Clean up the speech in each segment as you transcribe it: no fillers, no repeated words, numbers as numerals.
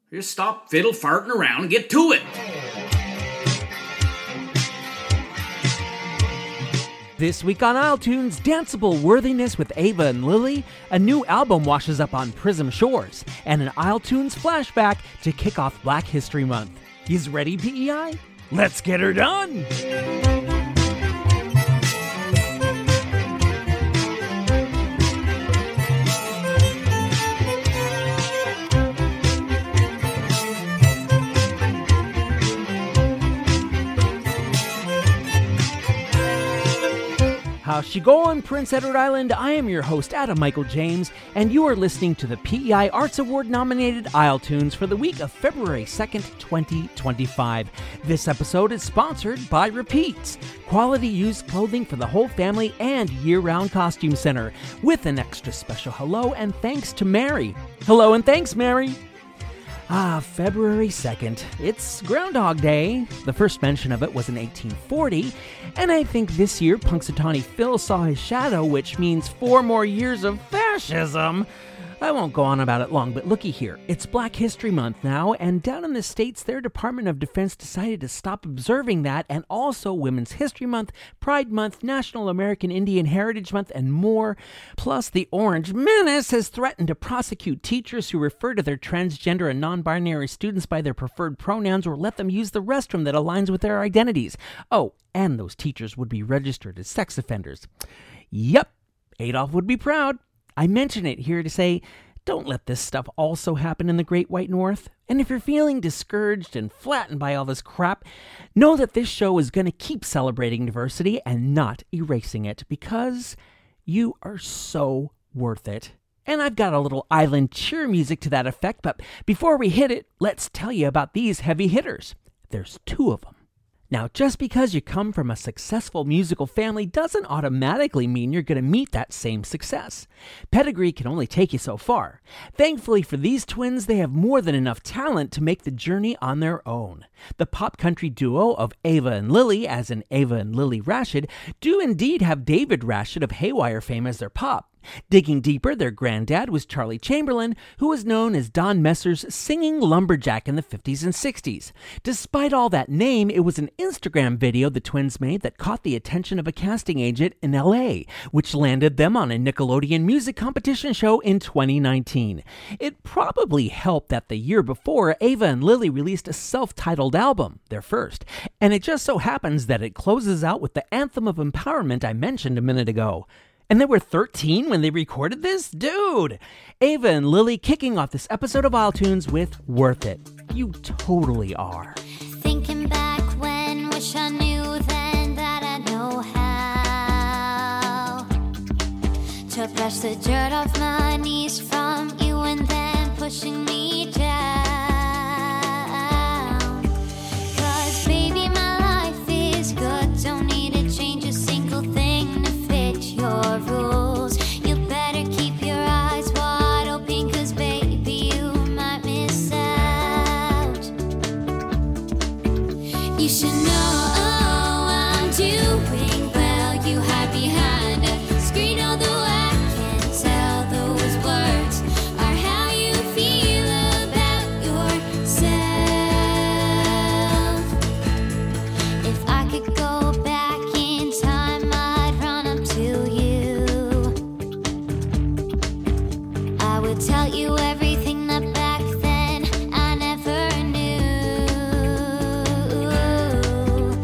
Just stop fiddle farting around and get to it. This week on Isletunes, danceable worthiness with Ava and Lily, a new album washes up on Prism Shores, and an Isletunes flashback to kick off Black History Month. Yous ready, PEI? Let's get her done! How's she going, Prince Edward Island? I am your host, Adam Michael James, and you are listening to the PEI Arts Award-nominated Isletunes for the week of February 2nd, 2025. This episode is sponsored by Repeats, quality used clothing for the whole family and year-round costume center, with an extra special hello and thanks to Mary. Hello and thanks, Mary. February 2nd. It's Groundhog Day. The first mention of it was in 1840, and I think this year Punxsutawney Phil saw his shadow, which means 4 more years of fascism. I won't go on about it long, but looky here. It's Black History Month now, and down in the States, their Department of Defense decided to stop observing that, and also Women's History Month, Pride Month, National American Indian Heritage Month, and more. Plus, the Orange Menace has threatened to prosecute teachers who refer to their transgender and non-binary students by their preferred pronouns or let them use the restroom that aligns with their identities. Oh, and those teachers would be registered as sex offenders. Yep, Adolf would be proud. I mention it here to say, don't let this stuff also happen in the Great White North. And if you're feeling discouraged and flattened by all this crap, know that this show is going to keep celebrating diversity and not erasing it, because you are so worth it. And I've got a little island cheer music to that effect, but before we hit it, let's tell you about these heavy hitters. There's 2 of them. Now, just because you come from a successful musical family doesn't automatically mean you're going to meet that same success. Pedigree can only take you so far. Thankfully for these twins, they have more than enough talent to make the journey on their own. The pop country duo of Ava and Lily, as in Ava and Lily Rashid, do indeed have David Rashid of Haywire fame as their pop. Digging deeper, their granddad was Charlie Chamberlain, who was known as Don Messer's singing lumberjack in the 50s and 60s. Despite all that name, it was an Instagram video the twins made that caught the attention of a casting agent in LA, which landed them on a Nickelodeon music competition show in 2019. It probably helped that the year before, Ava and Lily released a self-titled album, their first, and it just so happens that it closes out with the anthem of empowerment I mentioned a minute ago. And they were 13 when they recorded this? Dude! Ava and Lily kicking off this episode of Isletunes with Worth It. You totally are. Thinking back when, wish I knew then that I know how to brush the dirt off my knees from you and then pushing me down. 'Cause baby, my life is good, don't need to change a single thing to fit your rules. You better keep your eyes wide open, 'cause baby, you might miss out. You should know I'm doing well. You hide behind a screen, although I can tell those words are how you feel about yourself. If I could go back in time, I'd run up to you. I would tell you everything that back then I never knew.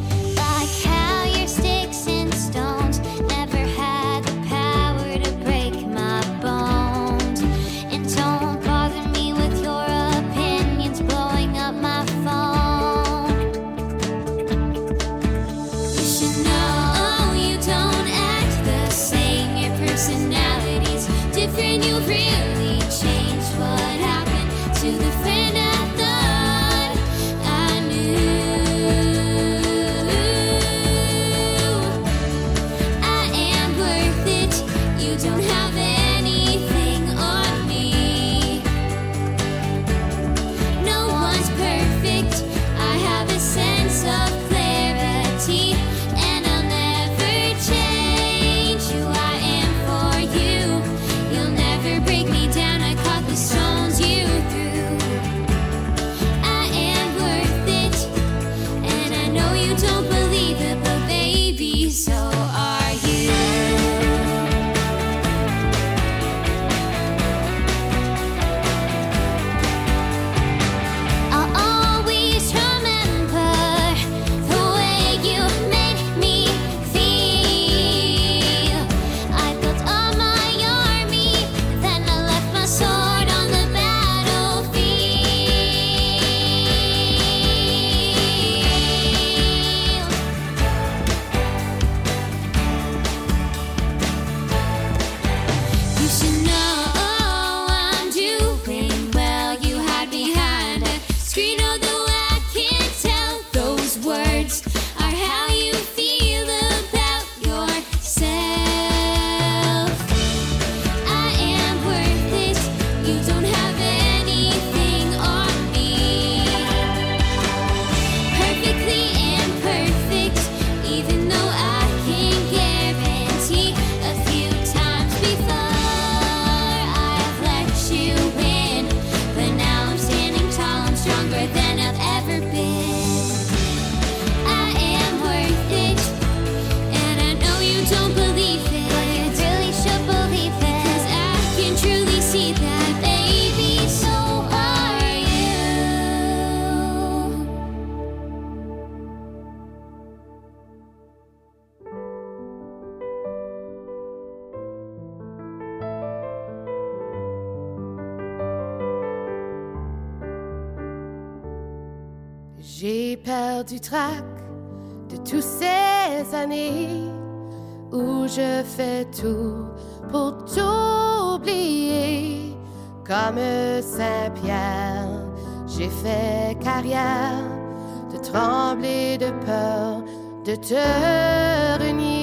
J'ai perdu trac de toutes ces années où je fais tout pour t'oublier. Comme Saint-Pierre, j'ai fait carrière de trembler de peur de te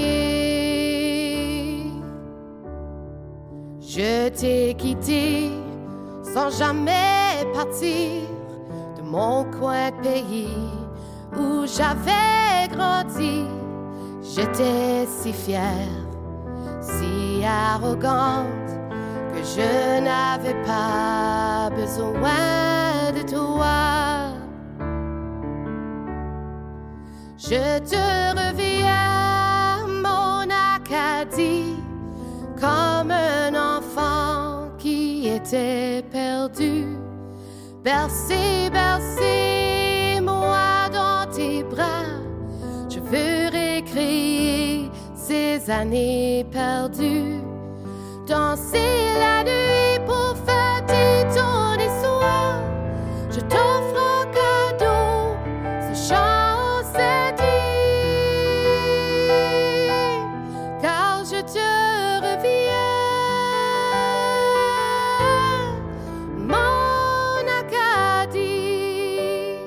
renier. Je t'ai quitté sans jamais partir de mon coin de pays où j'avais grandi. J'étais si fière, si arrogante que je n'avais pas besoin de toi. Je te reviens, mon Acadie, comme un enfant qui était perdu. Bercé, bercé, moi dans tes bras. Je veux récréer ces années perdues. Danser la nuit pour fêter ton histoire. Je t'offre un cadeau, ce chant c'est dit. Car je te reviens, mon Acadie.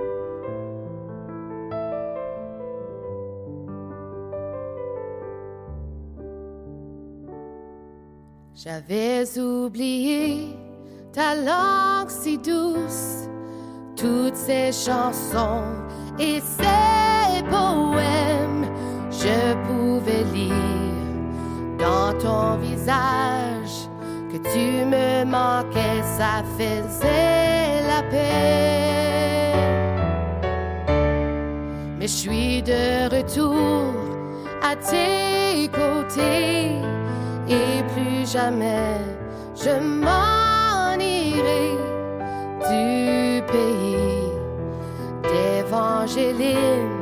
J'avais oublié ta langue si douce, toutes ces chansons et ces poèmes. Je pouvais lire dans ton visage que tu me manquais, ça faisait la peine. Mais je suis de retour à tes côtés. Et plus jamais je m'en irai du pays d'Évangéline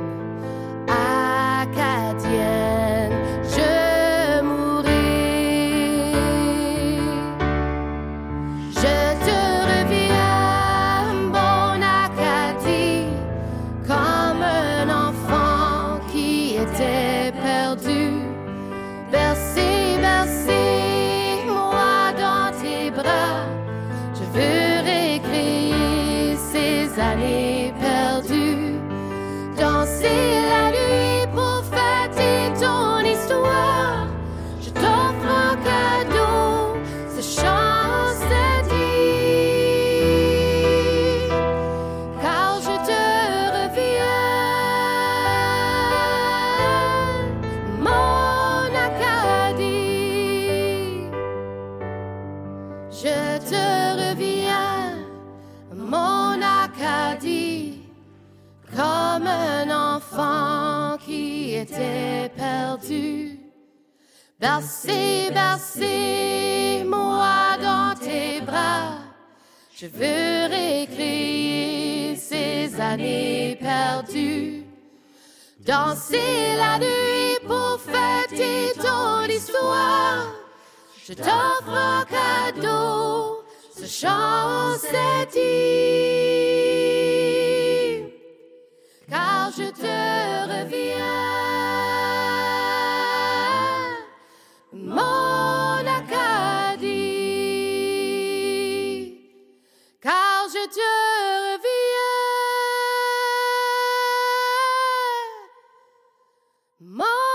acadienne. Je mourrai. Je te reviens, mon Acadie, comme un enfant qui était perdu. Bercé, moi dans tes bras. Je veux récréer ces années perdues. Danser la nuit pour fêter ton histoire. Je t'offre un cadeau, ce chant c'est dit. Car je te reviens, mon Acadie. Je te reviens, mon Acadie, comme un enfant qui était perdu. Bercé, bercé, moi dans tes bras. Je veux récréer ces années perdues. Danser la nuit pour fêter ton histoire. Je t'offre un cadeau, ce chant c'est dit. Car je te reviens, mon Acadie. Car je te reviens, mon Acadie.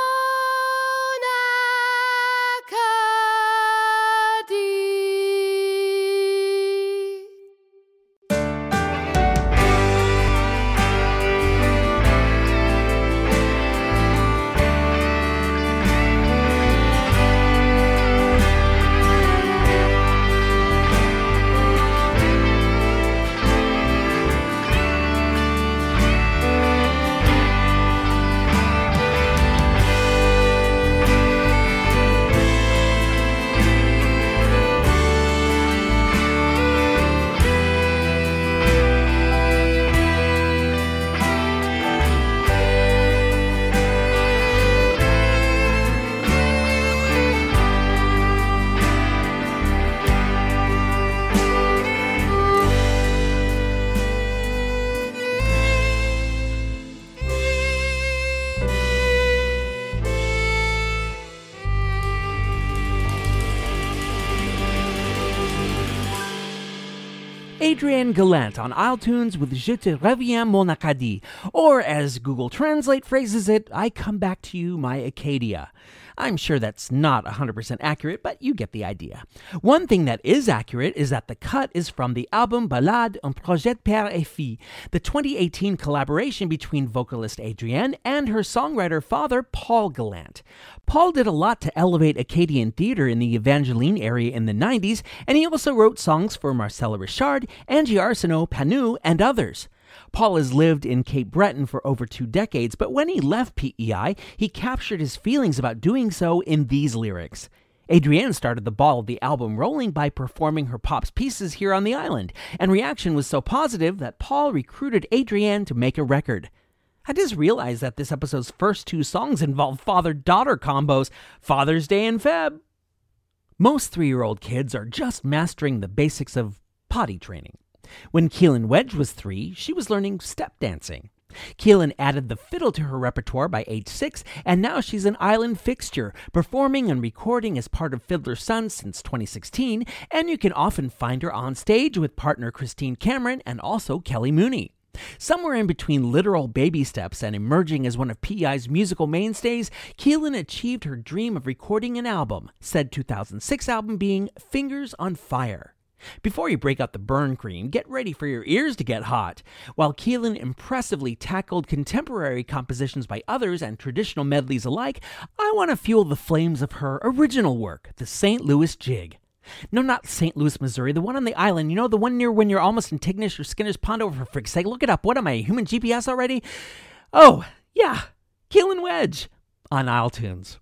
Adrienne Gallant on iTunes with Je te reviens mon Acadie, or as Google Translate phrases it, I come back to you, my Acadia. I'm sure that's not 100% accurate, but you get the idea. One thing that is accurate is that the cut is from the album Ballade, un projet père et fille, the 2018 collaboration between vocalist Adrienne and her songwriter father, Paul Gallant. Paul did a lot to elevate Acadian theater in the Evangeline area in the 90s, and he also wrote songs for Marcella Richard, Angie Arsenault, Panu, and others. Paul has lived in Cape Breton for over 2 decades, but when he left PEI, he captured his feelings about doing so in these lyrics. Adrienne started the ball of the album rolling by performing her pop's pieces here on the island, and reaction was so positive that Paul recruited Adrienne to make a record. I just realized that this episode's first 2 songs involve father-daughter combos, Father's Day and Feb. Most 3-year-old kids are just mastering the basics of potty training. When Keelan Wedge was 3, she was learning step dancing. Keelan added the fiddle to her repertoire by age 6, and now she's an island fixture, performing and recording as part of Fiddler's Son since 2016, and you can often find her on stage with partner Christine Cameron and also Kelly Mooney. Somewhere in between literal baby steps and emerging as one of PEI's musical mainstays, Keelan achieved her dream of recording an album, said 2006 album being Fingers on Fire. Before you break out the burn cream, get ready for your ears to get hot. While Keelan impressively tackled contemporary compositions by others and traditional medleys alike, I want to fuel the flames of her original work, the St. Louis Jig. No, not St. Louis, Missouri, the one on the island. You know, the one near when you're almost in Tignish or Skinner's Pond, over for frick's sake. Look it up. What am I, human GPS already? Oh, yeah, Keelan Wedge on iTunes.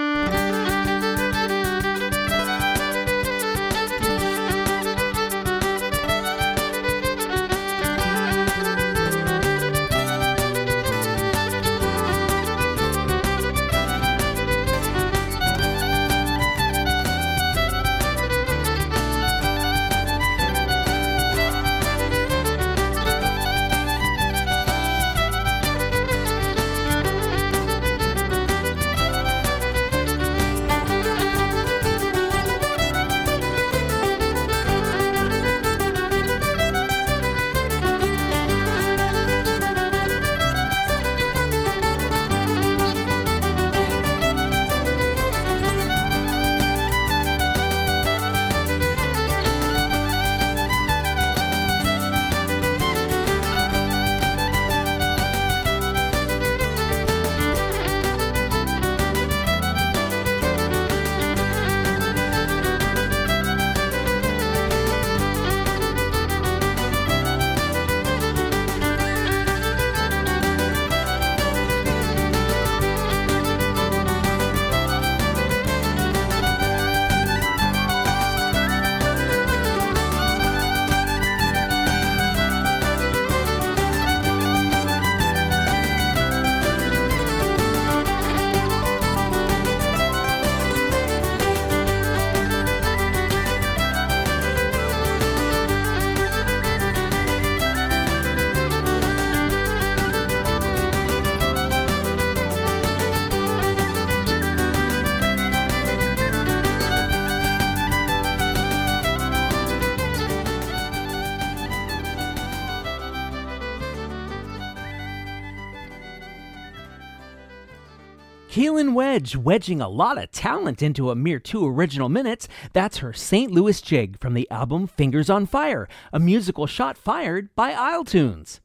Keelan Wedge wedging a lot of talent into a mere 2 original minutes. That's her St. Louis Jig from the album Fingers on Fire, a musical shot fired by iTunes.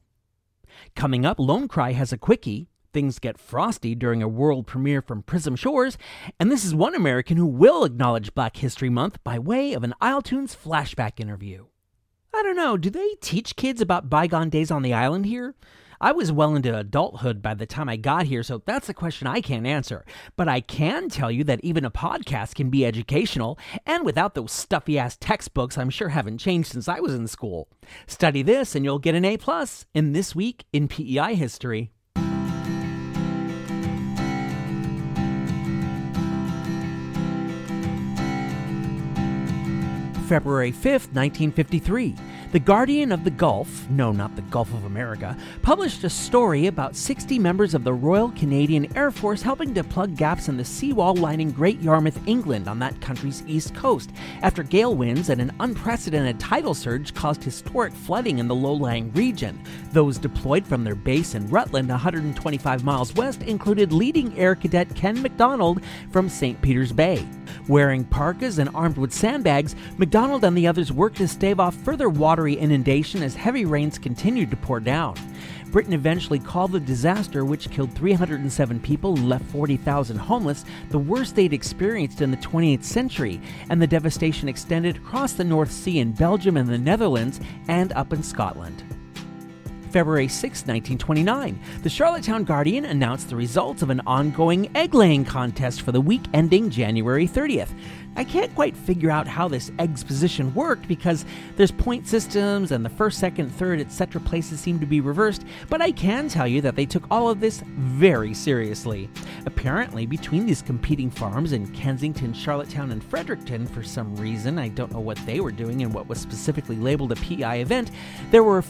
Coming up, Lone Cry has a quickie. Things get frosty during a world premiere from Prism Shores, and this is one American who will acknowledge Black History Month by way of an iTunes flashback interview. I don't know, do they teach kids about bygone days on the island here? I was well into adulthood by the time I got here, so that's a question I can't answer. But I can tell you that even a podcast can be educational, and without those stuffy-ass textbooks I'm sure haven't changed since I was in school. Study this and you'll get an A+ in This Week in PEI History. February 5th, 1953. The Guardian of the Gulf, no, not the Gulf of America, published a story about 60 members of the Royal Canadian Air Force helping to plug gaps in the seawall lining Great Yarmouth, England on that country's east coast, after gale winds and an unprecedented tidal surge caused historic flooding in the low-lying region. Those deployed from their base in Rutland, 125 miles west, included leading Air Cadet Ken MacDonald from St. Peter's Bay. Wearing parkas and armed with sandbags, MacDonald and the others worked to stave off further watery inundation as heavy rains continued to pour down. Britain eventually called the disaster, which killed 307 people and left 40,000 homeless, the worst they'd experienced in the 20th century, and the devastation extended across the North Sea in Belgium and the Netherlands and up in Scotland. February 6, 1929, the Charlottetown Guardian announced the results of an ongoing egg-laying contest for the week ending January 30th. I can't quite figure out how this eggs position worked because there's point systems and the first, second, third, etc. places seem to be reversed, but I can tell you that they took all of this very seriously. Apparently, between these competing farms in Kensington, Charlottetown, and Fredericton, for some reason, I don't know what they were doing and what was specifically labeled a PEI event, there were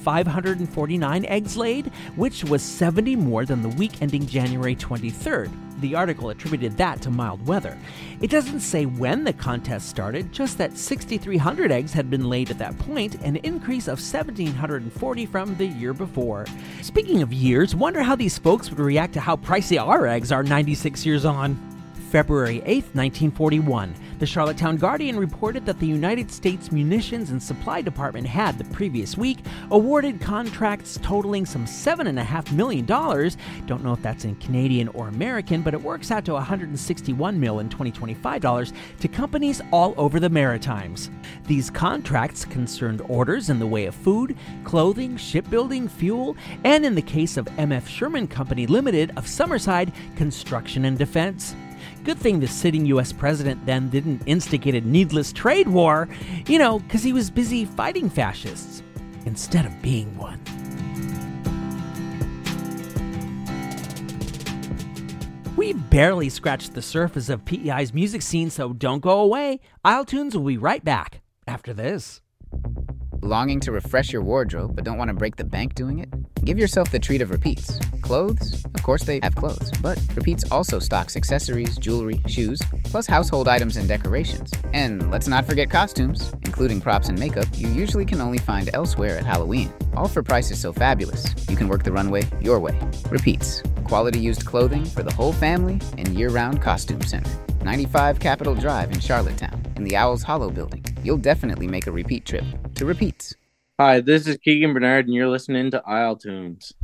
549 eggs laid, which was 70 more than the week ending January 23rd. The article attributed that to mild weather. It doesn't say when the contest started, just that 6,300 eggs had been laid at that point, an increase of 1,740 from the year before. Speaking of years, wonder how these folks would react to how pricey our eggs are 96 years on. February 8, 1941, the Charlottetown Guardian reported that the United States Munitions and Supply Department had, the previous week, awarded contracts totaling some $7.5 million. Don't know if that's in Canadian or American, but it works out to $161 million in 2025 dollars to companies all over the Maritimes. These contracts concerned orders in the way of food, clothing, shipbuilding, fuel, and in the case of M.F. Sherman Company Limited of Summerside, construction and defense. Good thing the sitting U.S. president then didn't instigate a needless trade war, because he was busy fighting fascists instead of being one. We've barely scratched the surface of PEI's music scene, so don't go away. Isletunes will be right back after this. Longing to refresh your wardrobe but don't want to break the bank doing it? Give yourself the treat of Repeats. Clothes? Of course they have clothes, but Repeats also stocks accessories, jewelry, shoes, plus household items and decorations. And let's not forget costumes, including props and makeup you usually can only find elsewhere at Halloween. All for prices so fabulous, you can work the runway your way. Repeats. Quality used clothing for the whole family and year-round costume center. 95 Capitol Drive in Charlottetown, in the Owls Hollow building. You'll definitely make a repeat trip to Repeats. Hi, this is Keegan Bernard, and you're listening to Isletunes.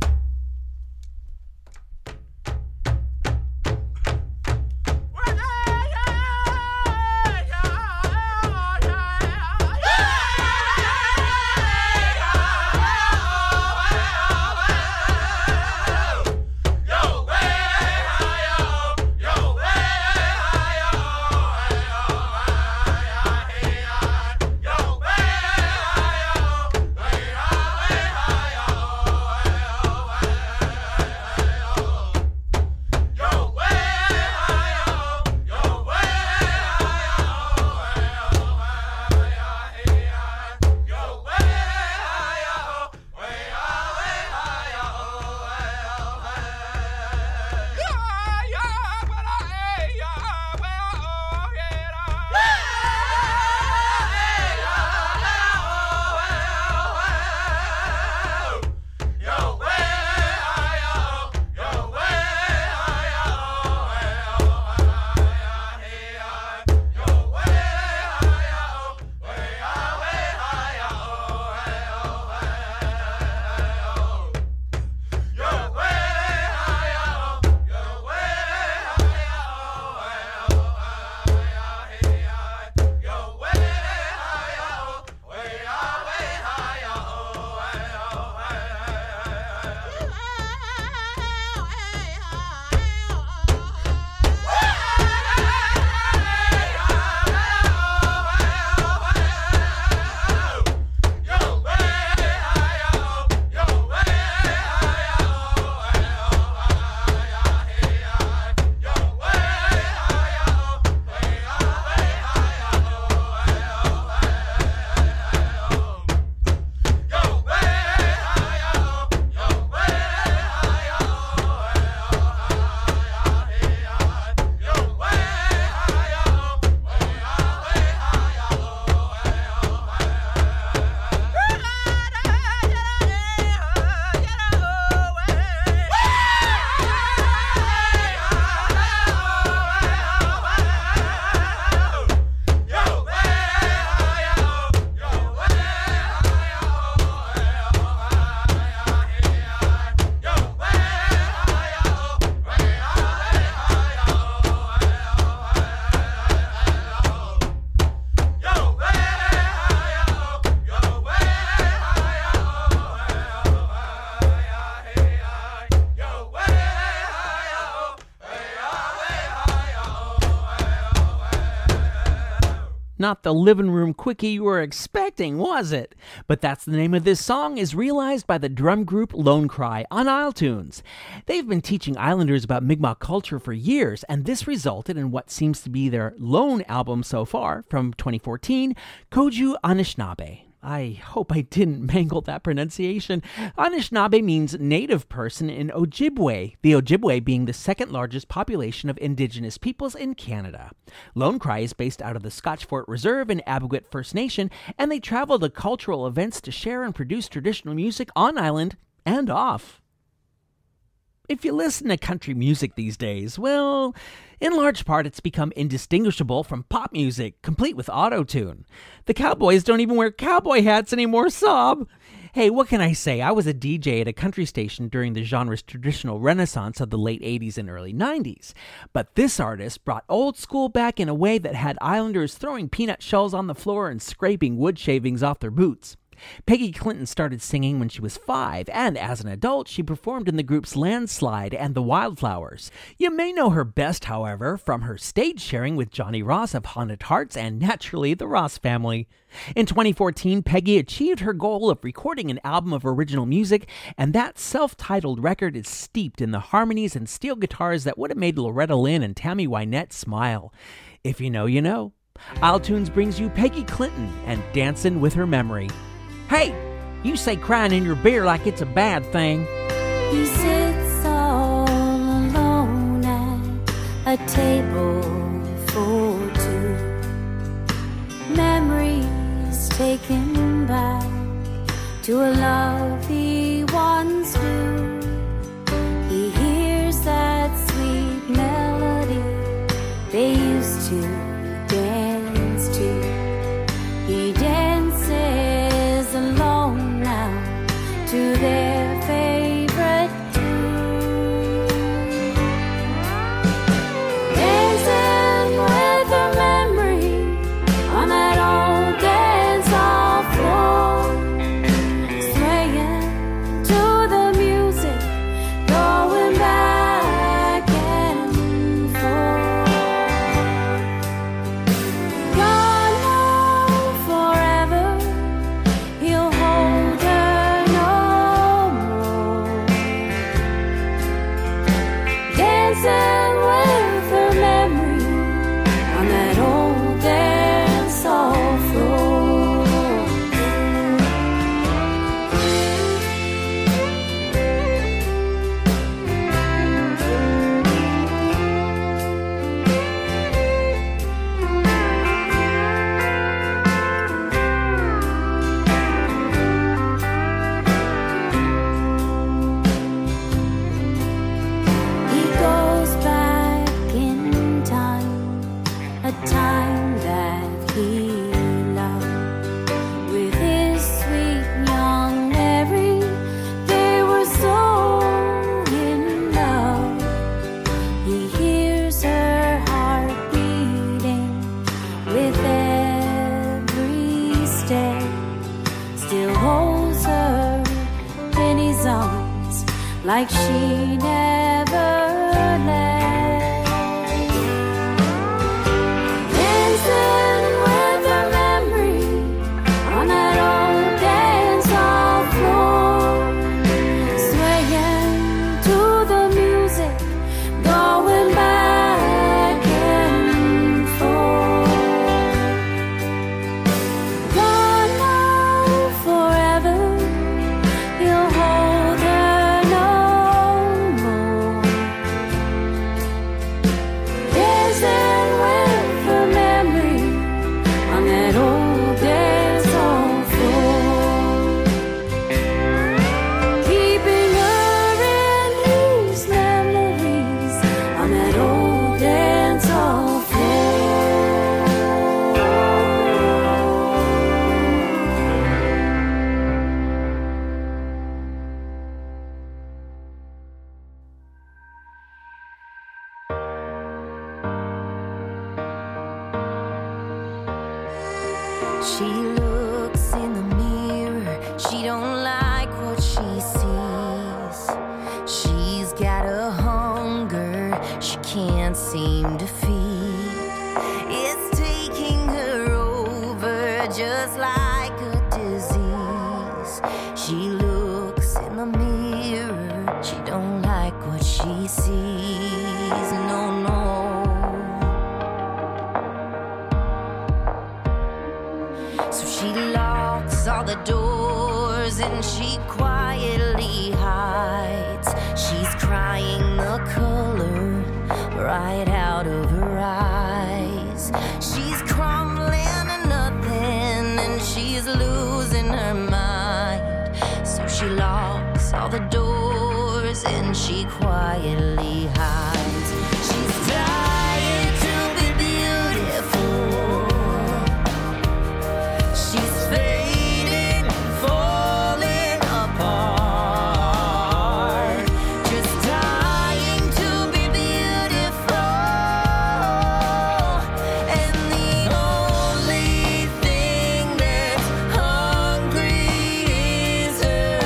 Not the living room quickie you were expecting, was it? But that's the name of this song, is realized by the drum group Lone Cry on Isletunes. They've been teaching Islanders about Mi'kmaq culture for years, and this resulted in what seems to be their lone album so far from 2014, Koju Anishinaabe. I hope I didn't mangle that pronunciation. Anishinaabe means native person in Ojibwe, the Ojibwe being the second largest population of Indigenous peoples in Canada. Lone Cry is based out of the Scotch Fort Reserve in Abbotsford First Nation, and they travel to cultural events to share and produce traditional music on island and off. If you listen to country music these days, well, in large part it's become indistinguishable from pop music, complete with auto-tune. The cowboys don't even wear cowboy hats anymore, sob! Hey, what can I say? I was a DJ at a country station during the genre's traditional renaissance of the late 80s and early 90s. But this artist brought old school back in a way that had Islanders throwing peanut shells on the floor and scraping wood shavings off their boots. Peggy Clinton started singing when she was 5, and as an adult, she performed in the groups Landslide and the Wildflowers. You may know her best, however, from her stage sharing with Johnny Ross of Haunted Hearts and, naturally, the Ross Family. In 2014, Peggy achieved her goal of recording an album of original music, and that self-titled record is steeped in the harmonies and steel guitars that would have made Loretta Lynn and Tammy Wynette smile. If you know, you know. Isletunes brings you Peggy Clinton and Dancin' with Her Memory. Hey, you say crying in your beer like it's a bad thing. He sits all alone at a table for two. Memories take him back to a love he once knew. He hears that sweet melody they used to dance to. He dances alone now to their favorite tune. Dancing with her memory on that old dance hall floor, swaying to the music, going back and forth. Gone now forever, he'll hold her no more. Dancing with her memory on that old dance hall floor. He goes back in time, a time that he loved. With his sweet young Mary, they were so in love. He hears her heart beating with every step, still holds her in his arms like she never left. Dancing with her memory on that old dance hall floor, swaying to the music, going back and forth. Gone now forever, he'll hold her no more. Dancing with her memory on that old dance hall floor, keeping her in his memories on that old dance hall floor. She looks in the mirror, she don't like what she sees. She's got a hunger she can't seem to feed. It's taking her and she quietly hides. She's crying the color right out of her eyes. She's crumbling to nothing and she's losing her mind. So she locks all the doors and she quietly hides. She's dying to be beautiful. She's fading, falling apart. Just dying to be beautiful. And the only thing that's hungry is her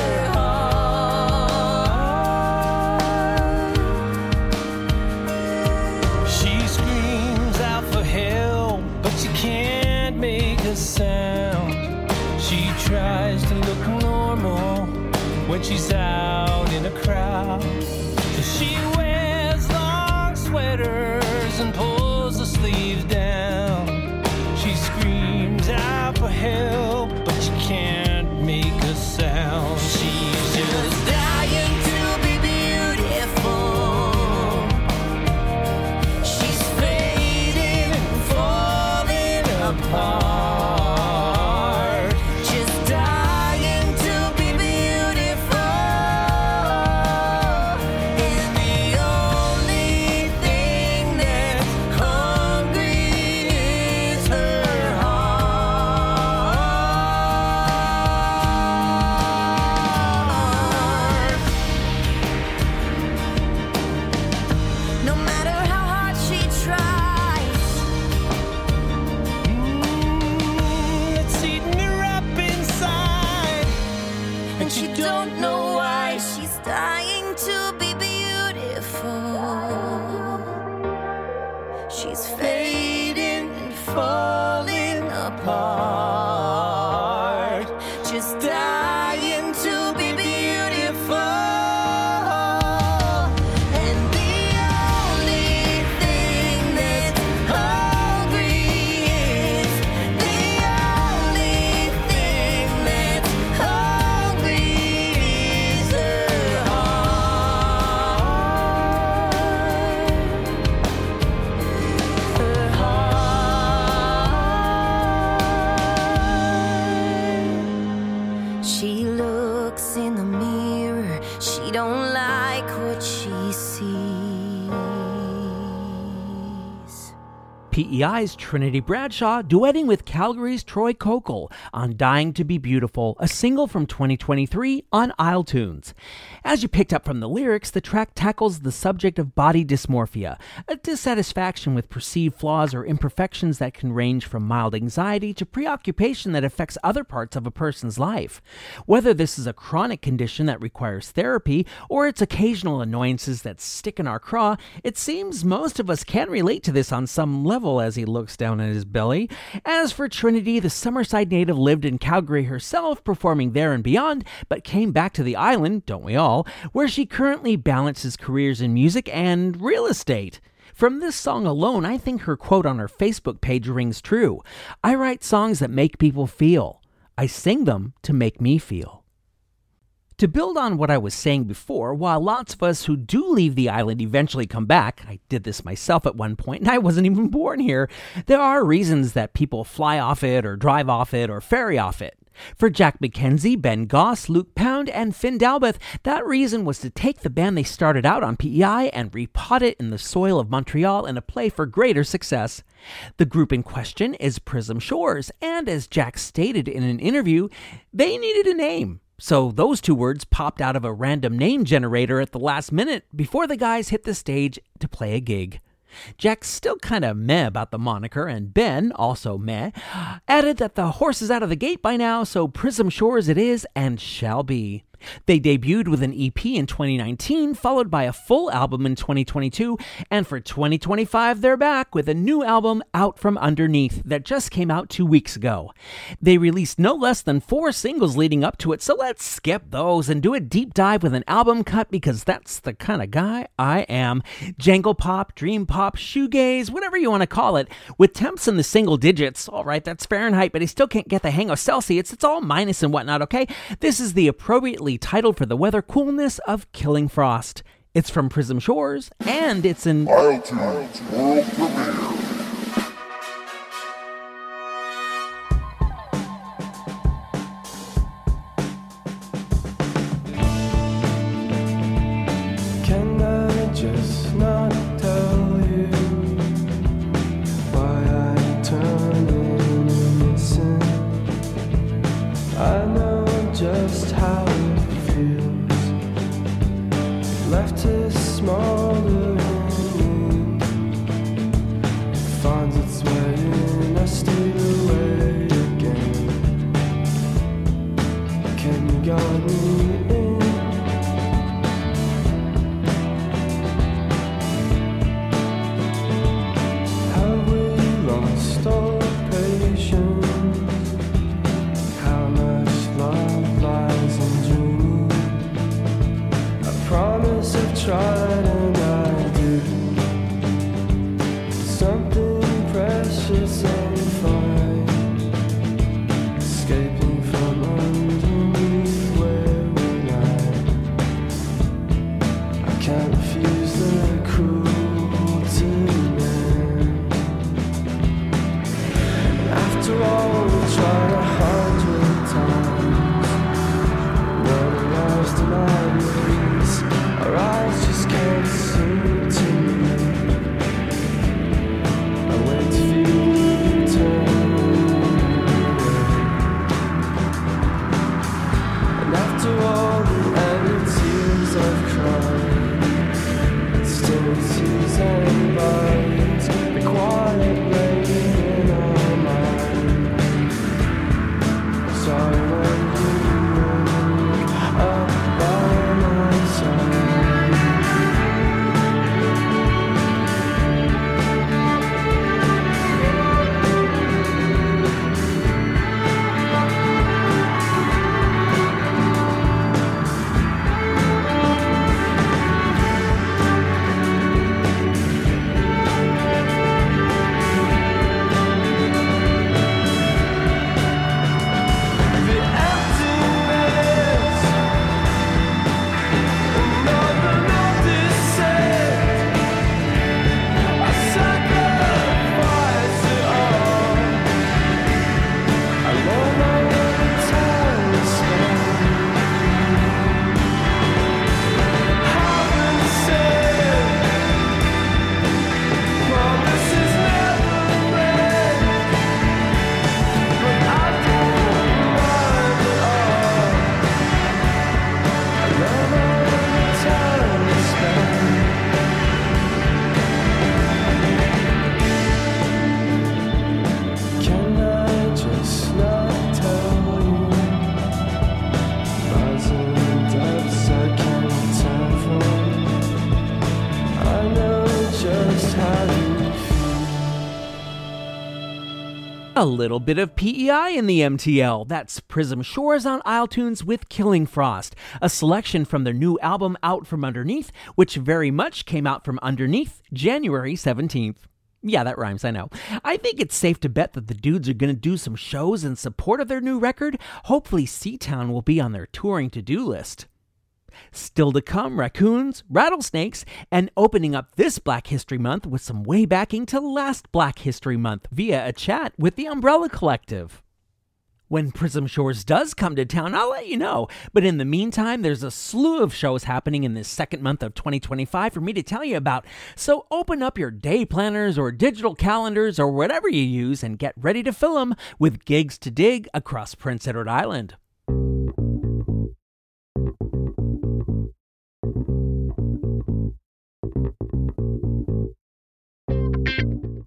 heart. She screams out for help, but she can't make a sound. She tries to look normal when she's out in a crowd. She wears long sweaters and pulls the sleeves down. She screams out for help, but she can't make a sound. She's just dying to be beautiful. She's fading and falling apart. Just dying to be beautiful. And the only thing that's hungry is her heart. No matter how hard she tries, it's eating her up inside. And she don't know why she's dying to be beautiful. She's fading and falling apart. Just dying to be beautiful. And the only thing that's hungry is the only thing that's hungry is her heart. Her heart. She looks in the mirror. She don't like what she sees. PEI's Trinity Bradshaw duetting with Calgary's Troy Kokel on Dying to Be Beautiful, a single from 2023 on Isle Tunes. As you picked up from the lyrics, the track tackles the subject of body dysmorphia, a dissatisfaction with perceived flaws or imperfections that can range from mild anxiety to preoccupation that affects other parts of a person's life. Whether this is a chronic condition that requires therapy or it's occasional annoyances that stick in our craw, it seems most of us can relate to this on some level as he looks down at his belly. As for Trinity, the Summerside native lived in Calgary herself, performing there and beyond, but came back to the island, don't we all, where she currently balances careers in music and real estate. From this song alone, I think her quote on her Facebook page rings true. I write songs that make people feel. I sing them to make me feel. To build on what I was saying before, while lots of us who do leave the island eventually come back, I did this myself at one point and I wasn't even born here, there are reasons that people fly off it or drive off it or ferry off it. For Jack McKenzie, Ben Goss, Luke Pound, and Finn Dalbeth, that reason was to take the band they started out on PEI and repot it in the soil of Montreal in a play for greater success. The group in question is Prism Shores, and as Jack stated in an interview, they needed a name. So those two words popped out of a random name generator at the last minute before the guys hit the stage to play a gig. Jack's still kind of meh about the moniker, and Ben, also meh, added that the horse is out of the gate by now, so Prism Shores it is and shall be. They debuted with an EP in 2019, followed by a full album in 2022, and for 2025 they're back with a new album, Out From Underneath, that just came out 2 weeks ago. They released no less than 4 singles leading up to it, so let's skip those and do a deep dive with an album cut because that's the kind of guy I am. Jangle pop, dream pop, shoegaze, whatever you want to call it, with temps in the single digits. Alright, that's Fahrenheit, but I still can't get the hang of Celsius. It's all minus and whatnot, okay? This is the appropriately titled for the weather coolness of Killing Frost. It's from Prism Shores, and it's an iTunes World Premiere. Can I just not tell you why I turned innocent? I know just how it feels. Left is smaller in me. It finds its way in. I stayed away again. Can you guide me in? Have we lost our patience? How much love lies in dreaming? I promise I've tried and I do something precious and fine, escaping from underneath where we lie. I can't refuse the cruelty man. After all, we tried 100 times. Realized in our ways, our eyes just can't seem to meet. I wait for you to turn away. And after all the ended tears I've cried, it still sees and bites the quiet rain in our minds. Sorry when you were up by my side. The emptiness, another notice said, I sacrifice it all. I learn all the time to spend. Heaven said, promises never break, but I don't mind at all. I learn all the time to spend. Can I just not tell you? Buzzing depths I can't tell from. I know just how you feel. A little bit of PEI in the MTL. That's Prism Shores on iTunes with Killing Frost, a selection from their new album Out From Underneath, which very much came out from underneath January 17th. Yeah, that rhymes, I know. I think it's safe to bet that the dudes are going to do some shows in support of their new record. Hopefully Seatown will be on their touring to-do list. Still to come, raccoons, rattlesnakes, and opening up this Black History Month with some way backing to last Black History Month via a chat with the Umbrella Collective. When Prism Shores does come to town, I'll let you know. But in the meantime, there's a slew of shows happening in this second month of 2025 for me to tell you about. So open up your day planners or digital calendars or whatever you use and get ready to fill them with gigs to dig across Prince Edward Island.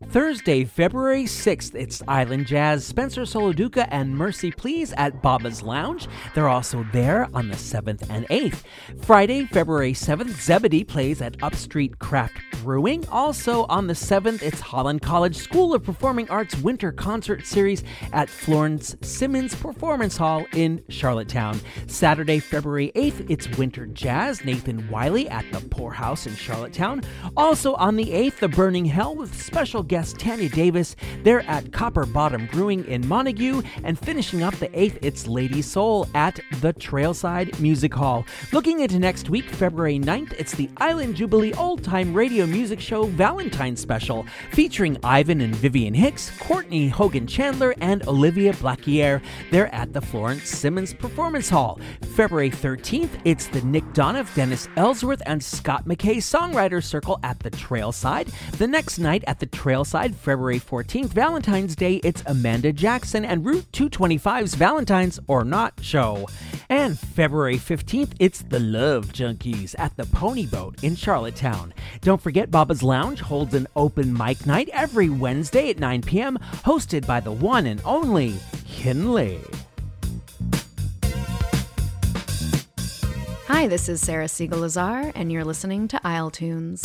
Thursday, February 6th, it's Island Jazz, Spencer Soloduca and Mercy Please at Baba's Lounge. They're also there on the 7th and 8th. Friday, February 7th, Zebedee plays at Upstreet Craft Brewing. Also on the 7th, it's Holland College School of Performing Arts Winter Concert Series at Florence Simmons Performance Hall in Charlottetown. Saturday, February 8th, it's Winter Jazz, Nathan Wiley at the Poorhouse in Charlottetown. Also on the 8th, The Burning Hell with special guest Tanya Davis. They're at Copper Bottom Brewing in Montague. And finishing up the 8th, it's Lady Soul at the Trailside Music Hall. Looking into next week, February 9th, it's the Island Jubilee Old Time Radio Music Show Valentine's Special, featuring Ivan and Vivian Hicks, Courtney Hogan Chandler, and Olivia Blacquier. They're at the Florence Simmons Performance Hall. February 13th, it's the Nick Donoff, Dennis Ellsworth, and Scott McKay Songwriters Circle at the Trailside. The next night at the Trailside, February 14th, Valentine's Day, it's Amanda Jackson and Route 225's Valentine's or Not show. And February 15th, it's the Love Junkies at the Pony Boat in Charlottetown. Don't forget, Baba's Lounge holds an open mic night every Wednesday at 9 p.m., hosted by the one and only Kinley. Hi, this is Sarah Siegel-Lazar, and you're listening to Isle Tunes.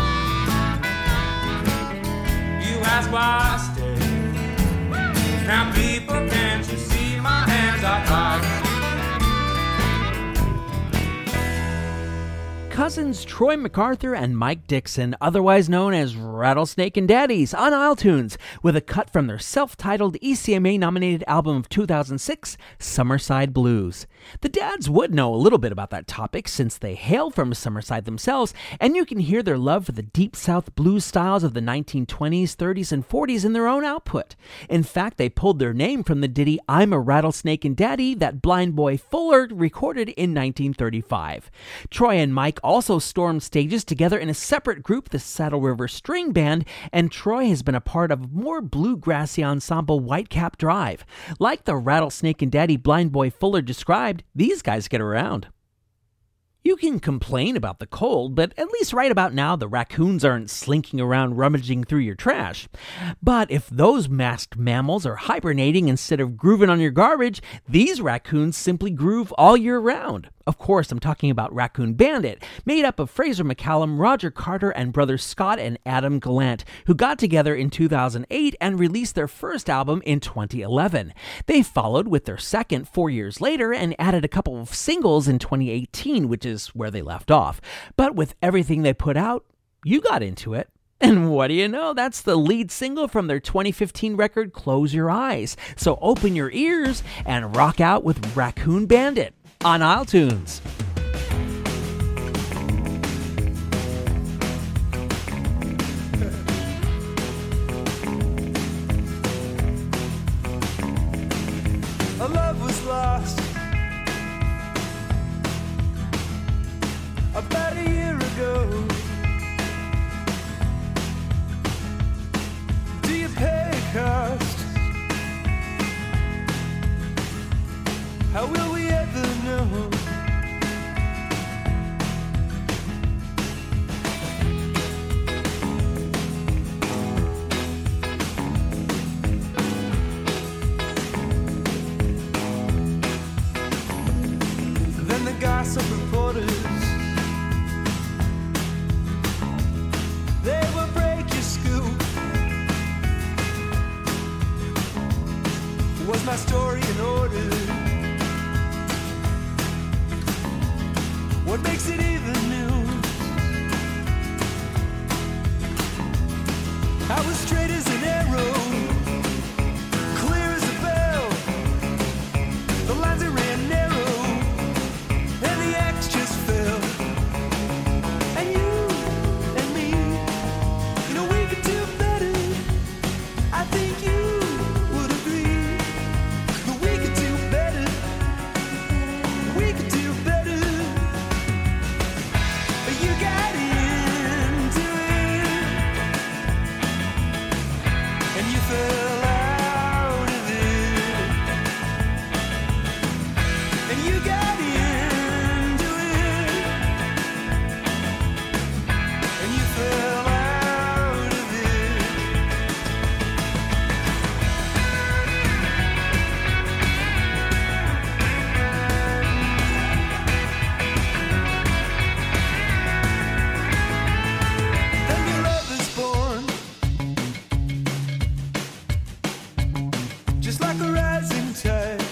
That's why I stay. Now cousins Troy MacArthur and Mike Dixon, otherwise known as Rattlesnake and Daddies, on Isle Tunes, with a cut from their self-titled ECMA-nominated album of 2006, Summerside Blues. The Dads would know a little bit about that topic since they hail from Summerside themselves, and you can hear their love for the Deep South blues styles of the 1920s, 30s, and 40s in their own output. In fact, they pulled their name from the ditty I'm a Rattlesnake and Daddy that Blind Boy Fuller recorded in 1935. Troy and Mike also stormed stages together in a separate group, the Saddle River String Band, and Troy has been a part of more bluegrassy ensemble Whitecap Drive. Like the Rattlesnake and Daddy Blind Boy Fuller described, these guys get around. You can complain about the cold, but at least right about now the raccoons aren't slinking around rummaging through your trash. But if those masked mammals are hibernating instead of grooving on your garbage, these raccoons simply groove all year round. Of course, I'm talking about Raccoon Bandit, made up of Fraser McCallum, Roger Carter, and brothers Scott and Adam Gallant, who got together in 2008 and released their first album in 2011. They followed with their second 4 years later and added a couple of singles in 2018, which is where they left off. But with everything they put out, you got into it. And what do you know? That's the lead single from their 2015 record, Close Your Eyes. So open your ears and rock out with Raccoon Bandit on Isle Tunes. Our love was lost about a year ago. Do you pay a cost? How will we ever know? Then the gossip reporters, they will break your scoop. Was my story in order? What makes it even news? I was straight as an arrow, clear as a bell. The lines that ran narrow, and the axe just fell. And you and me, you know we could do better. I think you would agree that we could do better. We could do better. You got into it, and you fell out of it, and you got into it, and you fell out of it. Then your love is born, just like a rising tide.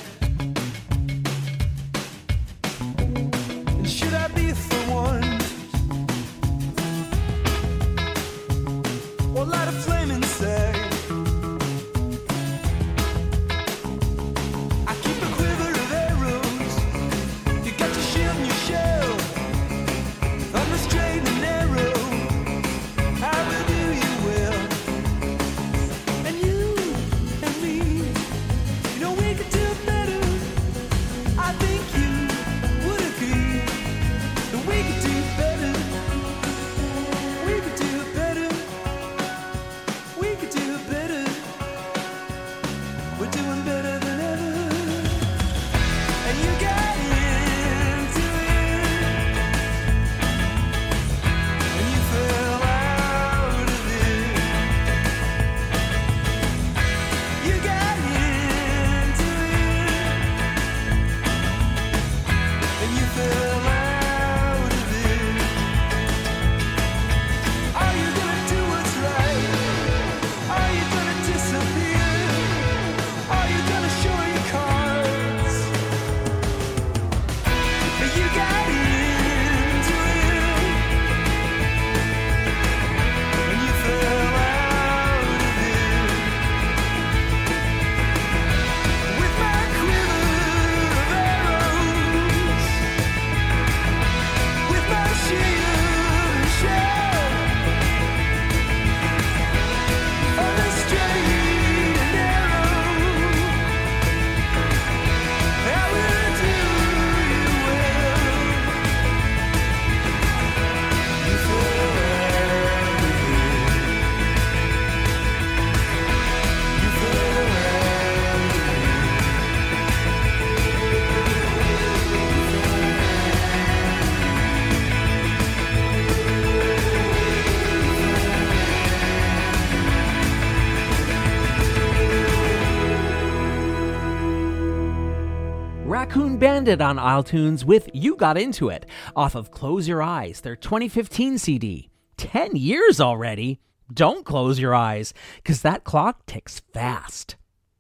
And should I be forewarned, or light a flame inside? I keep a quiver of arrows. You got your shield and your shell. On the straight and narrow, I will do you well. And you and me, you know we could do better. I think you would agree that we could do better. We could do better. We could Clean Bandit on iTunes with You Got Into It off of Close Your Eyes, their 2015 CD. 10 years already? Don't close your eyes, because that clock ticks fast.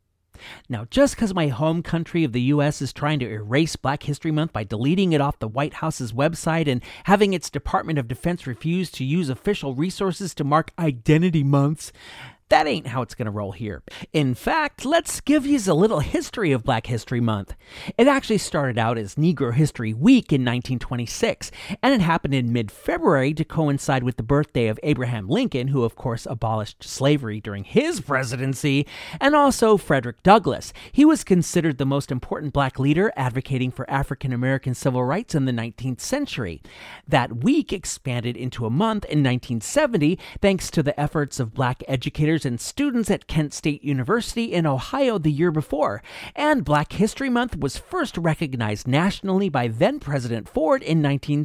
Now, just because my home country of the U.S. is trying to erase Black History Month by deleting it off the White House's website and having its Department of Defense refuse to use official resources to mark identity months, that ain't how it's going to roll here. In fact, let's give you a little history of Black History Month. It actually started out as Negro History Week in 1926, and it happened in mid-February to coincide with the birthday of Abraham Lincoln, who of course abolished slavery during his presidency, and also Frederick Douglass. He was considered the most important Black leader advocating for African American civil rights in the 19th century. That week expanded into a month in 1970 thanks to the efforts of Black educators and students at Kent State University in Ohio the year before, and Black History Month was first recognized nationally by then-President Ford in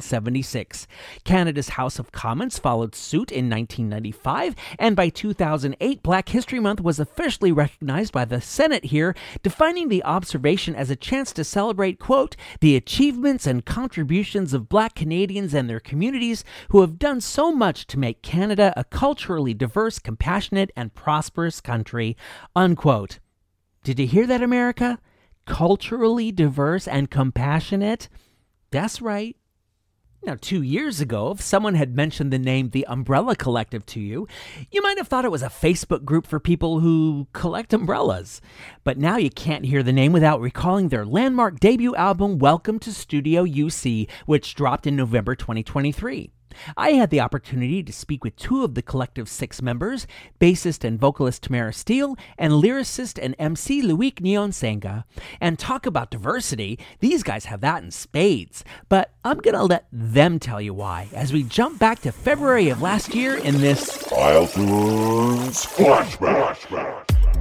1976. Canada's House of Commons followed suit in 1995, and by 2008, Black History Month was officially recognized by the Senate here, defining the observation as a chance to celebrate, quote, the achievements and contributions of Black Canadians and their communities who have done so much to make Canada a culturally diverse, compassionate, and prosperous country, unquote. Did you hear that, America? Culturally diverse and compassionate? That's right. Now, 2 years ago, if someone had mentioned the name The Umbrella Collective to you, you might have thought it was a Facebook group for people who collect umbrellas. But now you can't hear the name without recalling their landmark debut album, Welcome to Studio UC, which dropped in November 2023. I had the opportunity to speak with two of the collective's 6 members, bassist and vocalist Tamara Steele and lyricist and MC Luik Nyonsenga, and talk about diversity. These guys have that in spades, but I'm going to let them tell you why as we jump back to February of last year in this iTunes Flashback.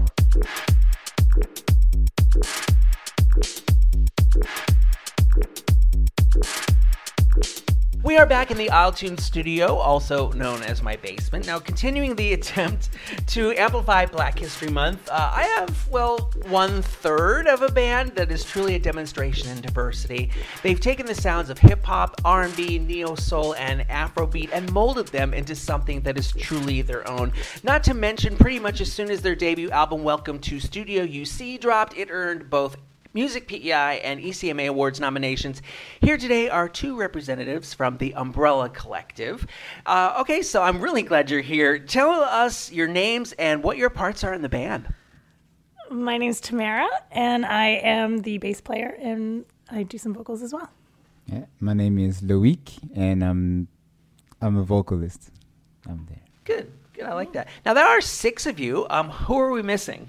We are back in the iTunes studio, also known as my basement. Now, continuing the attempt to amplify Black History Month, I have, well, 1/3 of a band that is truly a demonstration in diversity. They've taken the sounds of hip-hop, R&B, neo-soul, and Afrobeat and molded them into something that is truly their own. Not to mention, pretty much as soon as their debut album, Welcome to Studio UC, dropped, it earned both Music PEI and ECMA Awards nominations. Here today are 2 representatives from the Umbrella Collective. Okay, so I'm really glad you're here. Tell us your names and what your parts are in the band. My name's Tamara, and I am the bass player, and I do some vocals as well. Yeah, my name is Loic, and I'm a vocalist. I'm there. Good, I like that. Now, there are 6 of you. Who are we missing?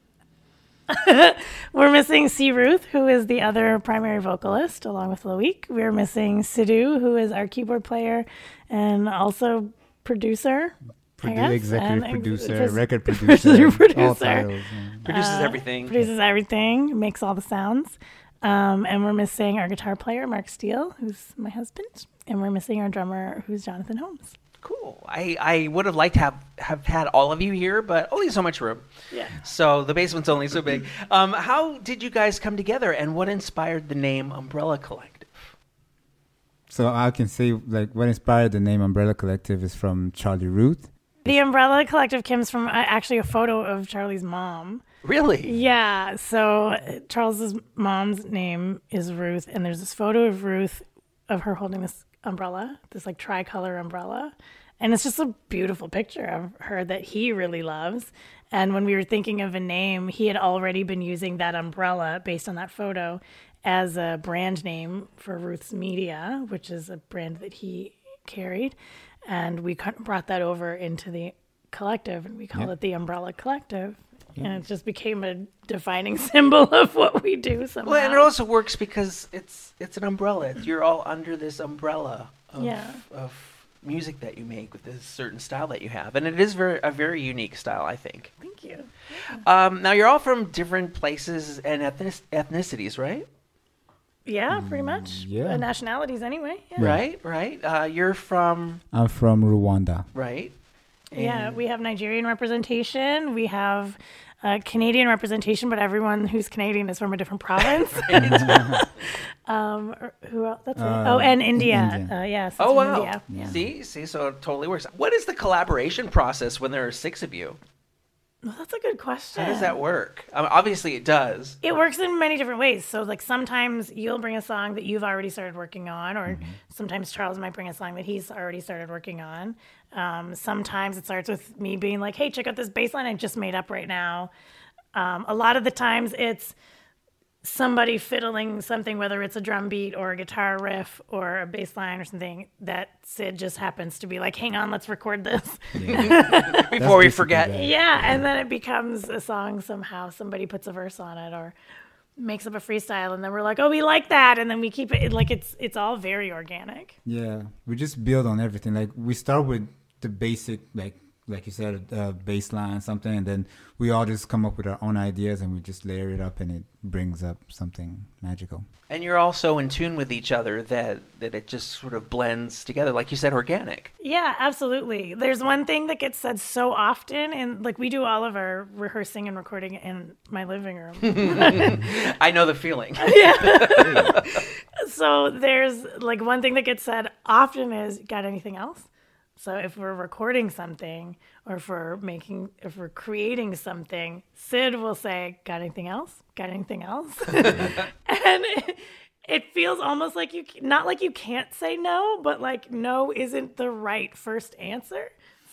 We're missing C. Ruth, who is the other primary vocalist, along with Loic. We're missing Sidhu, who is our keyboard player and also producer. Executive producer, record producer, all titles. Produces everything. Produces everything, makes all the sounds. And we're missing our guitar player, Mark Steele, who's my husband. And we're missing our drummer, who's Jonathan Holmes. Cool. I would have liked to have had all of you here, but only so much room. Yeah. So the basement's only so big. How did you guys come together, and what inspired the name Umbrella Collective? So I can say, like, what inspired the name Umbrella Collective is from Charlie Ruth. The Umbrella Collective comes from actually a photo of Charlie's mom. Really? Yeah. So Charles's mom's name is Ruth, and there's this photo of Ruth, of her holding this umbrella, this like tricolor umbrella. And it's just a beautiful picture of her that he really loves. And when we were thinking of a name, he had already been using that umbrella based on that photo as a brand name for Ruth's Media, which is a brand that he carried. And we brought that over into the collective, and we call it the Umbrella Collective. And it just became a defining symbol of what we do somehow. Well, and it also works because it's an umbrella. You're all under this umbrella of music that you make with this certain style that you have. And it is a very unique style, I think. Thank you. Now, you're all from different places and ethnicities, right? Yeah, pretty much. Yeah. Nationalities anyway. Yeah. Right. You're from... I'm from Rwanda. Right. Yeah, we have Nigerian representation. We have Canadian representation, but everyone who's Canadian is from a different province. Who else? That's and India. Yes. Oh, wow. India. Yeah. See, so it totally works. What is the collaboration process when there are 6 of you? Well, that's a good question. How does that work? Obviously, it does. It works in many different ways. So, like, sometimes you'll bring a song that you've already started working on, or sometimes Charles might bring a song that he's already started working on. Sometimes it starts with me being like, hey, check out this bass line I just made up right now. A lot of the times it's somebody fiddling something, whether it's a drum beat or a guitar riff or a bass line or something, that Sid just happens to be like, hang on, let's record this. Yeah. Before we forget. Yeah, and then it becomes a song somehow. Somebody puts a verse on it or makes up a freestyle, and then we're like, oh, we like that, and then we keep it like it's all very organic. Yeah, we just build on everything. Like, we start with the basic, like you said, bass line, something, and then we all just come up with our own ideas, and we just layer it up, and it brings up something magical. And you're all so in tune with each other that it just sort of blends together, like you said, organic. Yeah, absolutely. There's one thing that gets said so often, and like we do all of our rehearsing and recording in my living room. I know the feeling. Yeah. So there's like one thing that gets said often is, got anything else? So if we're recording something or if we're creating something, Sid will say, got anything else? Got anything else? And it feels almost like not like you can't say no, but like no isn't the right first answer.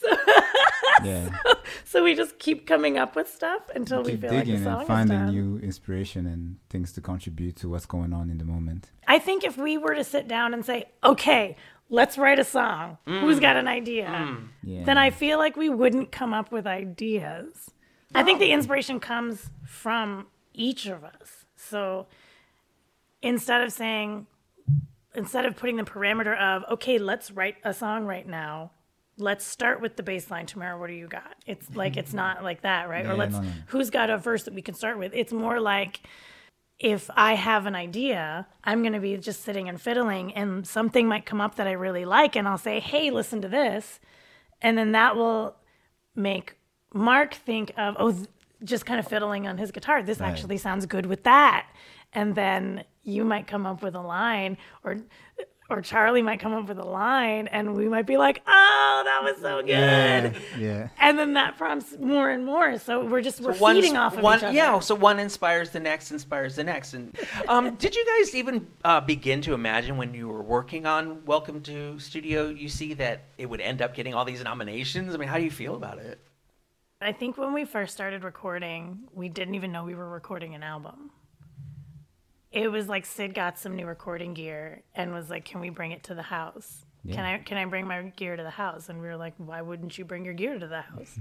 So we just keep coming up with stuff until we feel like the song and finding is done. new inspiration and things to contribute to what's going on in the moment. I think if we were to sit down and say, okay, let's write a song. Who's got an idea? Then I feel like we wouldn't come up with ideas. I think the inspiration comes from each of us. So instead of putting the parameter of, okay, let's write a song right now, let's start with the bass line. Tamara, what do you got? It's like, it's not like that, right? Who's got a verse that we can start with? It's more like, if I have an idea, I'm going to be just sitting and fiddling, and something might come up that I really like, and I'll say, hey, listen to this. And then that will make Mark think of, just kind of fiddling on his guitar. This actually sounds good with that. And then you might come up with a line, or Charlie might come up with a line, and we might be like, oh, that was so good. Yeah. And then that prompts more and more. So we're feeding off of each other. Yeah, so one inspires the next. And did you guys even begin to imagine when you were working on Welcome to Studio UC that it would end up getting all these nominations? I mean, how do you feel about it? I think when we first started recording, we didn't even know we were recording an album. It was like Sid got some new recording gear and was like, can we bring it to the house? Yeah. Can I bring my gear to the house? And we were like, why wouldn't you bring your gear to the house?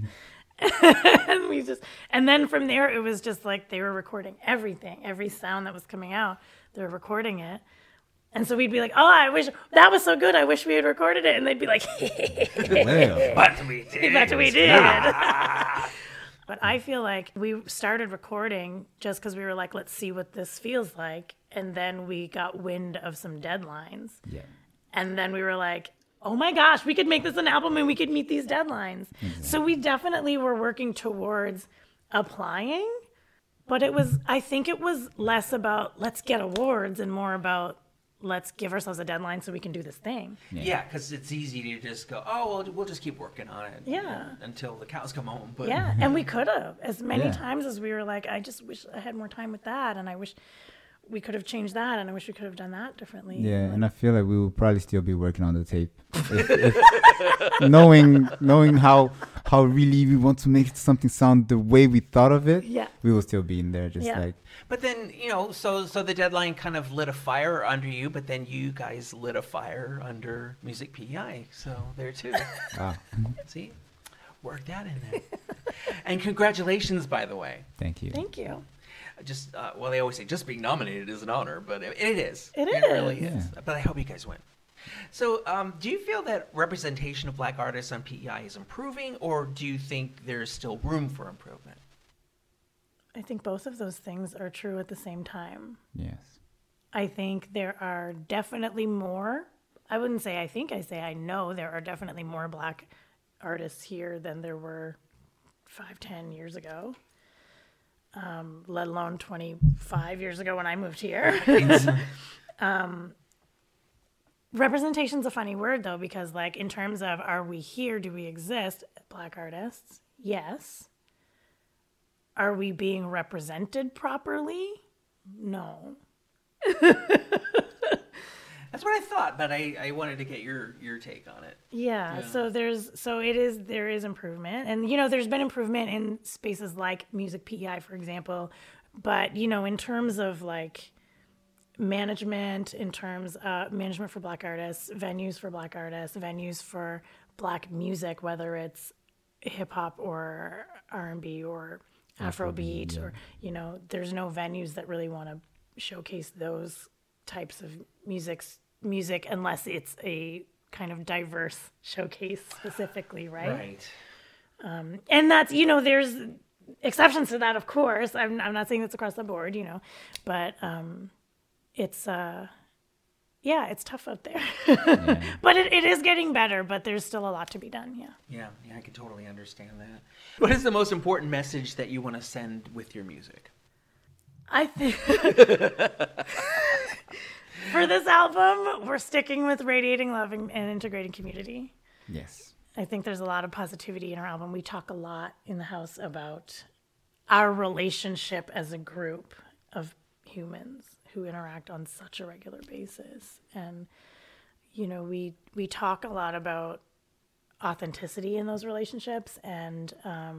and then from there, it was just like they were recording everything, every sound that was coming out, they were recording it. And so we'd be like, oh, I wish that was so good. I wish we had recorded it. And they'd be like, but we did. But we did. But I feel like we started recording just because we were like, let's see what this feels like. And then we got wind of some deadlines. Yeah. And then we were like, oh my gosh, we could make this an album and we could meet these deadlines. Mm-hmm. So we definitely were working towards applying. But I think it was less about let's get awards and more about let's give ourselves a deadline so we can do this thing. Yeah, because it's easy to just go, oh, well, we'll just keep working on it. Yeah. Until the cows come home. But yeah, and we could have as many times as we were like, I just wish I had more time with that, and I wish we could have changed that, and I wish we could have done that differently. Yeah, and I feel like we will probably still be working on the tape. if knowing how really we want to make something sound the way we thought of it, we will still be in there like. But then, so the deadline kind of lit a fire under you, but then you guys lit a fire under Music PEI. So there too. Wow. See? Worked out in there. And congratulations, by the way. Thank you. Thank you. Just, they always say just being nominated is an honor, but it is. It really is. But I hope you guys win. So do you feel that representation of Black artists on PEI is improving, or do you think there's still room for improvement? I think both of those things are true at the same time. Yes. I think there are definitely more. I wouldn't say I think, I say I know there are definitely more Black artists here than there were 5-10 years ago, let alone 25 years ago when I moved here. Representation's a funny word, though, because, like, in terms of are we here, do we exist, Black artists? Yes. Are we being represented properly? No. That's what I thought, but I wanted to get your take on it. Yeah. So there is improvement, and there's been improvement in spaces like Music PEI, for example, but in terms of like management, in terms of management for Black artists, venues for Black artists, venues for Black music, whether it's hip hop or R&B or Afrobeat, or there's no venues that really want to showcase those types of music unless it's a kind of diverse showcase specifically, right? And that's there's exceptions to that, of course. I'm not saying that's across the board, but it's it's tough out there. But it is getting better, but there's still a lot to be done. Yeah, I can totally understand that. What is the most important message that you want to send with your music? I think for this album, we're sticking with radiating love and integrating community. Yes. I think there's a lot of positivity in our album. We talk a lot in the house about our relationship as a group of humans who interact on such a regular basis. And, we talk a lot about authenticity in those relationships. And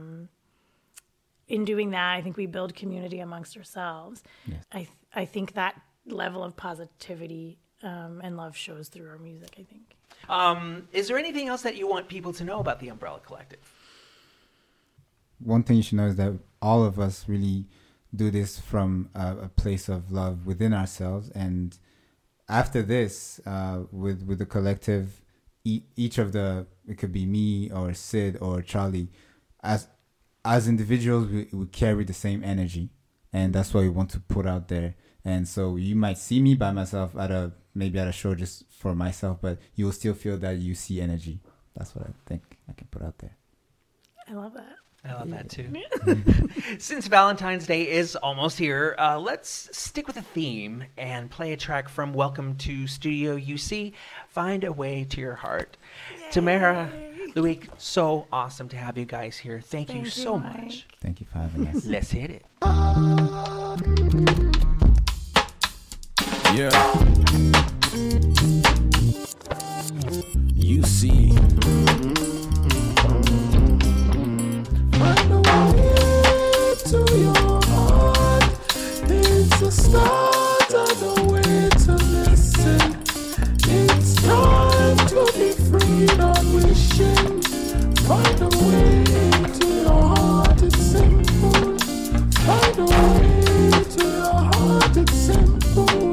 in doing that, I think we build community amongst ourselves. Yes. I think that level of positivity and love shows through our music, I think. Is there anything else that you want people to know about the Umbrella Collective? One thing you should know is that all of us really do this from a place of love within ourselves. And after this, with the collective, each of it could be me or Sid or Charlie, as individuals, we carry the same energy. And that's what we want to put out there. And so you might see me by myself maybe at a show just for myself, but you'll still feel that you see energy. That's what I think I can put out there. I love that. I love that too. Since Valentine's Day is almost here, let's stick with a theme and play a track from Welcome to Studio UC, Find a Way to Your Heart. Yay. Tamara, Loic, so awesome to have you guys here. Thank you so much. Thank you for having us. Let's hit it. Yeah. You see. Find a way to your heart. It's the start of the way to listen. It's time to be free of wishing. Find a way to your heart. It's simple. Find a way to your heart. It's simple.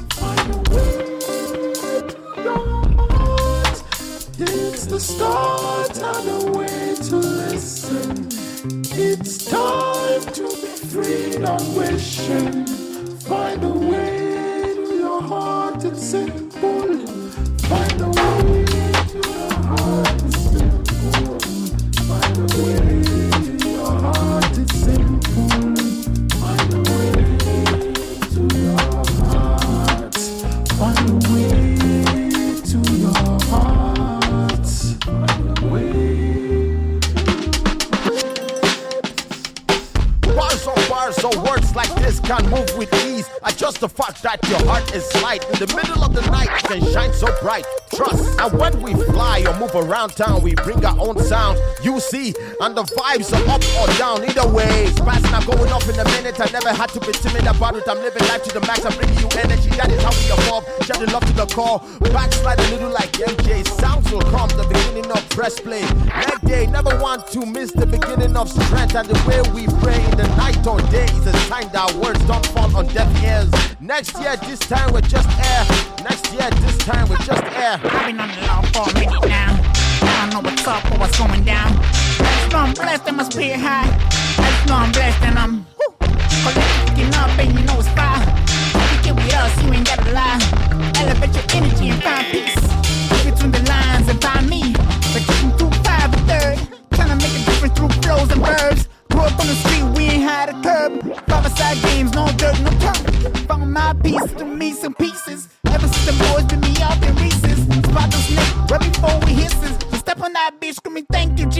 It's the start and the way to listen. It's time to be free of wishing. Find a way to your heart, it's simple. Find a way to your heart, it's simple. Find a way to your heart, it's simple. Find a way to your heart. Find a way to your heart. Bars or words like this can't move with ease. Adjust the fact that your heart is light. In the middle of the night, it can shine so bright. Trust. And when we fly or move around town, we bring our own sound. You see, and the vibes are up or down. Either way, it's passing, I'm going off in a minute. I never had to be timid about it. I'm living life to the max. I'm bringing you energy. That is how we evolve. Share the love to the core. Backslide a little like MJ. Sounds will come. The beginning of press play. Leg day, never want to miss the beginning of strength. And the way we pray in the night or day is a sign that words don't fall on deaf ears. Next year, this time we're just air. Next year, this time we're just air. I've been on the law for a minute now. I don't know what's up or what's going down. I just know I'm blessed and my spirit high. I just know I'm blessed and I'm collecting up and you know it's fire. You get with us, you ain't gotta lie. Elevate your energy and find peace. Look between the lines and find me. But you can do 5 or 30.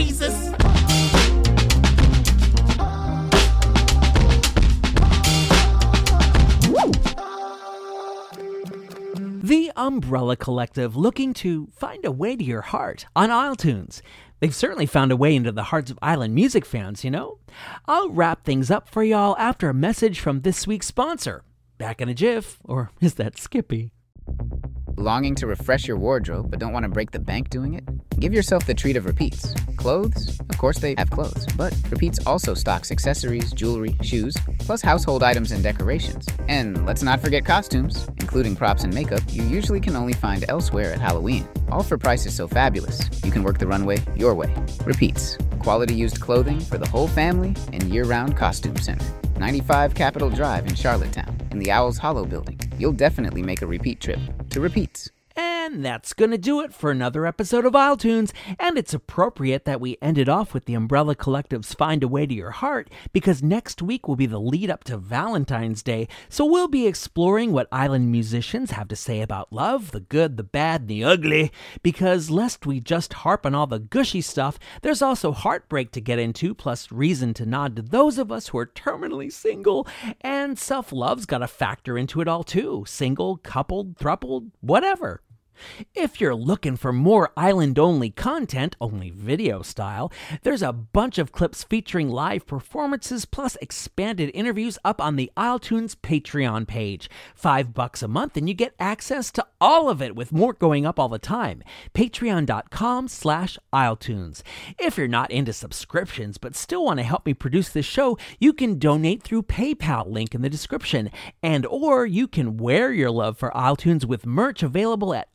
Jesus. The Umbrella Collective, looking to find a way to your heart on Isletunes. They've certainly found a way into the hearts of island music fans, you know? I'll wrap things up for y'all after a message from this week's sponsor. Back in a jiff, or is that Skippy? Longing to refresh your wardrobe but don't want to break the bank doing it? Give yourself the treat of Repeats. Clothes? Of course they have clothes, but Repeats also stocks accessories, jewelry, shoes, plus household items and decorations. And let's not forget costumes, including props and makeup you usually can only find elsewhere at Halloween. All for prices so fabulous, you can work the runway your way. Repeats. Quality used clothing for the whole family and year-round costume center. 95 Capitol Drive in Charlottetown, in the Owl's Hollow building. You'll definitely make a repeat trip to Repeats. And that's going to do it for another episode of Isletunes, and it's appropriate that we ended off with the Umbrella Collective's Find a Way to Your Heart, because next week will be the lead up to Valentine's Day, so we'll be exploring what island musicians have to say about love, the good, the bad, and the ugly, because lest we just harp on all the gushy stuff, there's also heartbreak to get into, plus reason to nod to those of us who are terminally single, and self-love's got to factor into it all too, single, coupled, thrupled, whatever. If you're looking for more island-only content, only video style, there's a bunch of clips featuring live performances plus expanded interviews up on the Isletunes Patreon page. $5 a month and you get access to all of it with more going up all the time. Patreon.com/Isletunes. If you're not into subscriptions but still want to help me produce this show, you can donate through PayPal, link in the description. And or you can wear your love for Isletunes with merch available at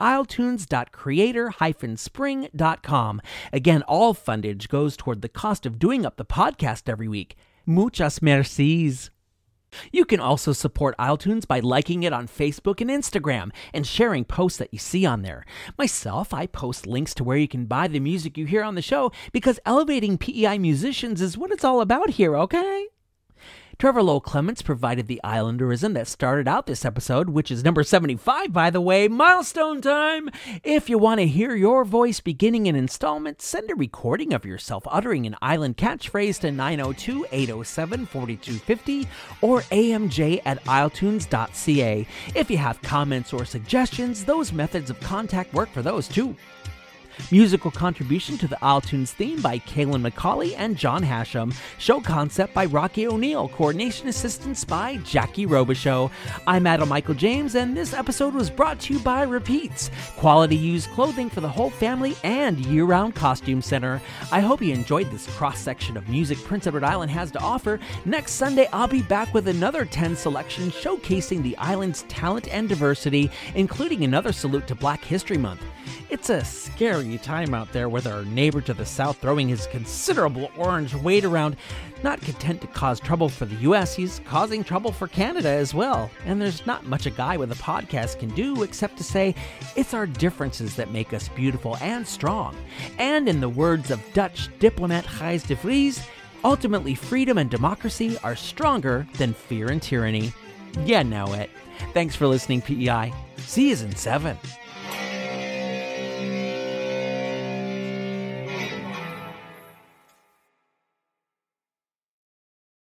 Isletunes.creator-spring.com. Again, all fundage goes toward the cost of doing up the podcast every week. Muchas mercies. You can also support Isletunes by liking it on Facebook and Instagram and sharing posts that you see on there. Myself, I post links to where you can buy the music you hear on the show because elevating PEI musicians is what it's all about here, okay? Trevor Lowell Clements provided the Islanderism that started out this episode, which is number 75, by the way. Milestone time! If you want to hear your voice beginning an installment, send a recording of yourself uttering an island catchphrase to 902-807-4250 or amj@isletunes.ca. If you have comments or suggestions, those methods of contact work for those too. Musical contribution to the Isletunes theme by Kaylin McCauley and John Hashem. Show concept by Rocky O'Neill. Coordination assistance by Jackie Robichaux. I'm Adam Michael James, and this episode was brought to you by Repeats. Quality used clothing for the whole family and year-round costume center. I hope you enjoyed this cross-section of music Prince Edward Island has to offer. Next Sunday, I'll be back with another 10 selection showcasing the island's talent and diversity, including another salute to Black History Month. It's a scary time out there with our neighbor to the south throwing his considerable orange weight around. Not content to cause trouble for the U.S., he's causing trouble for Canada as well. And there's not much a guy with a podcast can do except to say, it's our differences that make us beautiful and strong. And in the words of Dutch diplomat Gijs de Vries, ultimately freedom and democracy are stronger than fear and tyranny. Yeah, know it. Thanks for listening, PEI. See you in 7.